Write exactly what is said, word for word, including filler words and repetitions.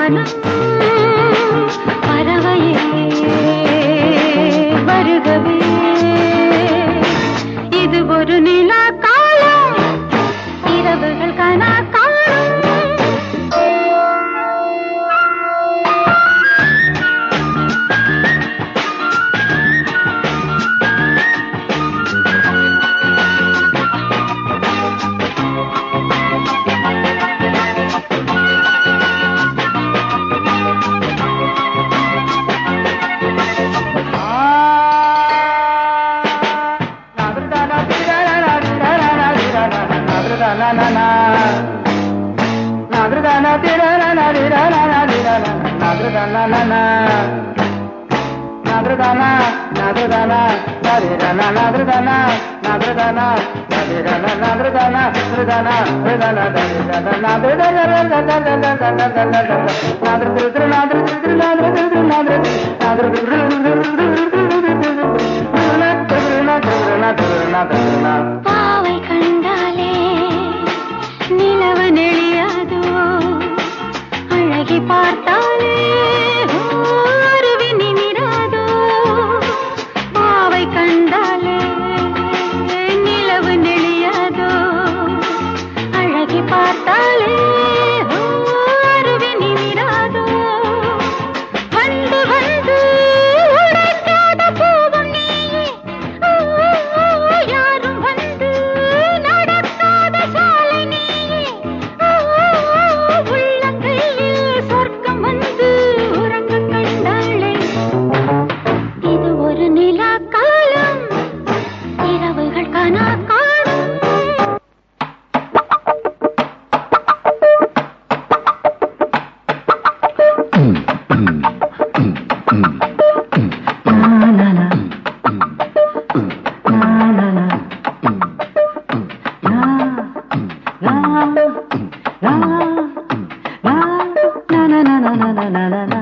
மனம் பறவையே வருகவே இது ஒரு நிலா காலம் இரவுகள் கனா na na na nadra na tira na na tira na na tira na nadra na na na nadra na nadra na nadra na nadra na nadra na nadra na nadra na nadra na nadra na nadra na nadra na பாவை கண்டாலே நிலவு நெளியாதோ அழகி பார்த்தாலே அருவி நிமிராதோ பாவை கண்டாலே நிலவு நெளியாதோ அழகி பார்த்தாலே அருவி நிமிராதோ வந்து வந்து உடைக்காத பூவும் நீயே யாரும் வந்து நடக்காத சாலை நீயே உள்ளங்கையில் சொர்க்கம் வந்து உறங்க கண்டாளே இது ஒரு நிலா காலம் இரவுகள் கனா காணும் la la la la la la